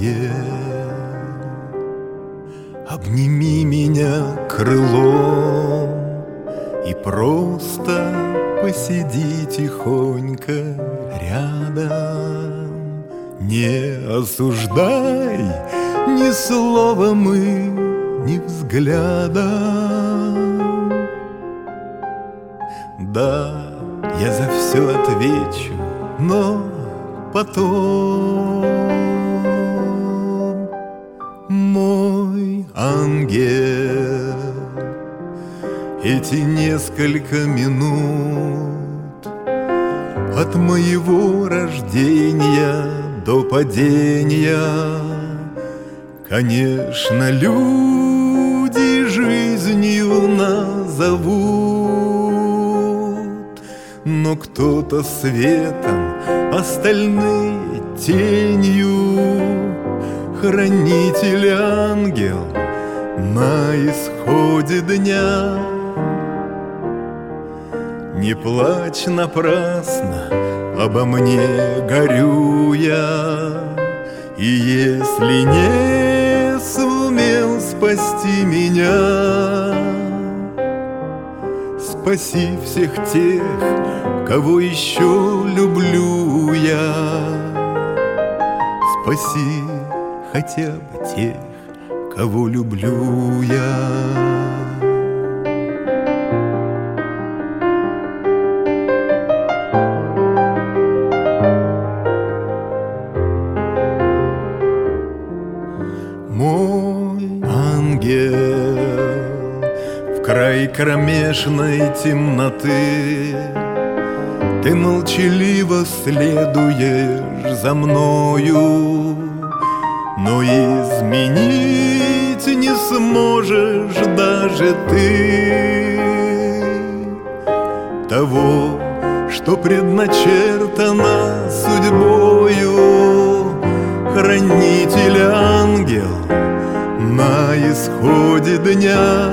ангел, обними меня крылом и просто посиди тихонько рядом. Не осуждай ни словом и ни взглядом. Да, я за все отвечу, но потом, мой ангел, эти несколько минут от моего рождения до падения, конечно, люди жизнью назовут, но кто-то светом, остальные тенью. Хранитель ангел на исходе дня. Не плачь напрасно обо мне горюя, и если не сумел спасти меня, спаси всех тех, кого еще люблю я. Спаси хотя бы тех, кого люблю я. Мой ангел, в край кромешной темноты ты молчаливо следуешь за мною, но изменить не сможешь даже ты того, что предначертано судьбою. Хранитель ангел на исходе дня.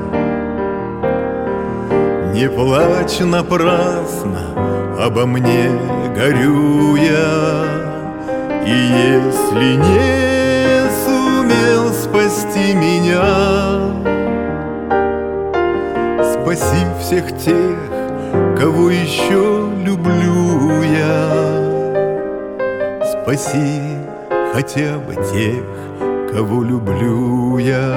Не плачь напрасно обо мне горюя, и если не сумел спасти меня, спаси всех тех, кого еще люблю я. Спаси хотя бы тех, кого люблю я.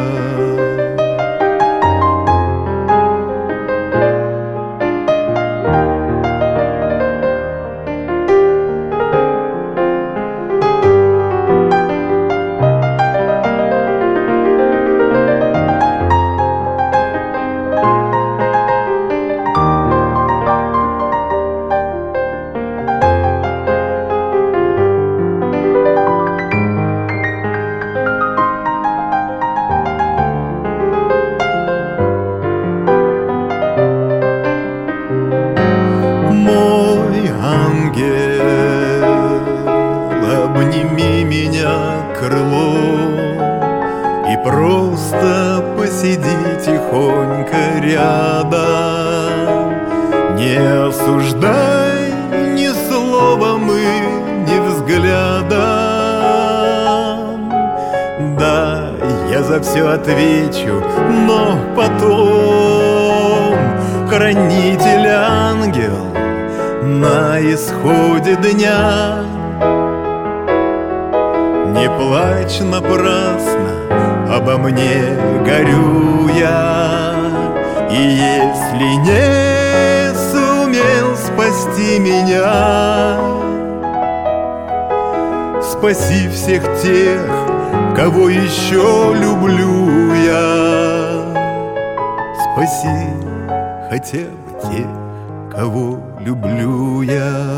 Обними меня крылом и просто посиди тихонько рядом. Не осуждай ни словом и ни взглядом. Да, я за все отвечу, но потом. Хранитель ангел на исходе дня. Не плачь напрасно обо мне горюя, и если не сумел спасти меня, спаси всех тех, кого еще люблю я. Спаси хотя бы тех, кого люблю я.